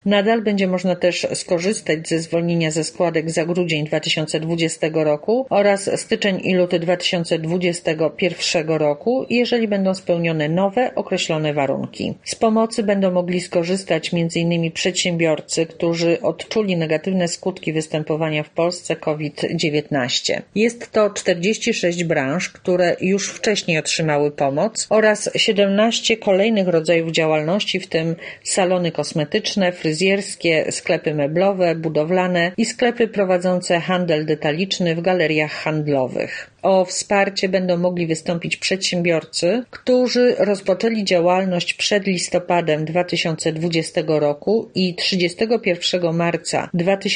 Nadal będzie można też skorzystać ze zwolnienia ze składek za grudzień 2020 roku oraz styczeń i luty 2021 roku, jeżeli będą spełnione nowe, określone warunki. Z pomocy będą mogli skorzystać m.in. przedsiębiorcy, którzy odczuli negatywne skutki występowania w Polsce COVID-19. Jest to 46 branż, które już wcześniej otrzymały pomoc oraz 17 kolejnych rodzajów działalności, w tym salony kosmetyczne, fryzjerskie, sklepy meblowe, budowlane i sklepy prowadzące handel detaliczny w galeriach handlowych. O wsparcie będą mogli wystąpić przedsiębiorcy, którzy rozpoczęli działalność przed listopadem 2020 roku i 31 marca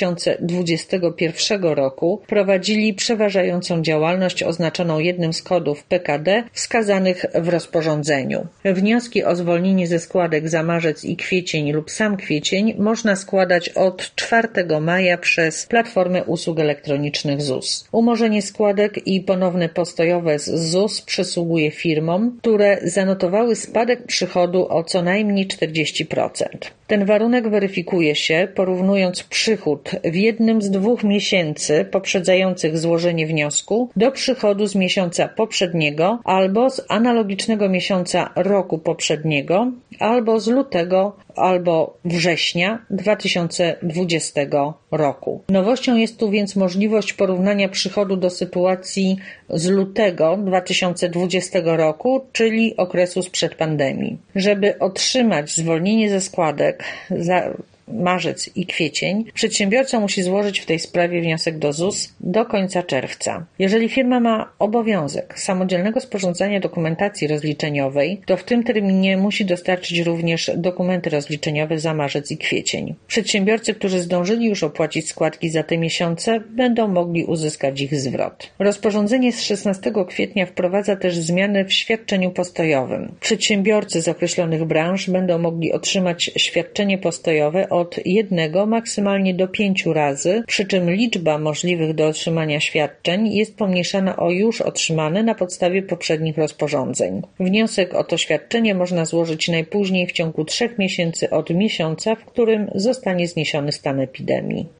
2021 roku prowadzili przeważającą działalność oznaczoną jednym z kodów PKD wskazanych w rozporządzeniu. Wnioski o zwolnienie ze składek za marzec i kwiecień lub sam kwiecień można składać od 4 maja przez Platformę Usług Elektronicznych ZUS. Umorzenie składek i ponowne postojowe z ZUS przysługuje firmom, które zanotowały spadek przychodu o co najmniej 40%. Ten warunek weryfikuje się porównując przychód w jednym z 2 miesięcy poprzedzających złożenie wniosku do przychodu z miesiąca poprzedniego albo z analogicznego miesiąca roku poprzedniego, albo z lutego albo września 2020 roku. Nowością jest tu więc możliwość porównania przychodu do sytuacji z lutego 2020 roku, czyli okresu sprzed pandemii. Żeby otrzymać zwolnienie ze składek za marzec i kwiecień, przedsiębiorca musi złożyć w tej sprawie wniosek do ZUS do końca czerwca. Jeżeli firma ma obowiązek samodzielnego sporządzania dokumentacji rozliczeniowej, to w tym terminie musi dostarczyć również dokumenty rozliczeniowe za marzec i kwiecień. Przedsiębiorcy, którzy zdążyli już opłacić składki za te miesiące, będą mogli uzyskać ich zwrot. Rozporządzenie z 16 kwietnia wprowadza też zmiany w świadczeniu postojowym. Przedsiębiorcy z określonych branż będą mogli otrzymać świadczenie postojowe od 1 maksymalnie do 5 razy, przy czym liczba możliwych do otrzymania świadczeń jest pomniejszana o już otrzymane na podstawie poprzednich rozporządzeń. Wniosek o to świadczenie można złożyć najpóźniej w ciągu 3 miesięcy od miesiąca, w którym zostanie zniesiony stan epidemii.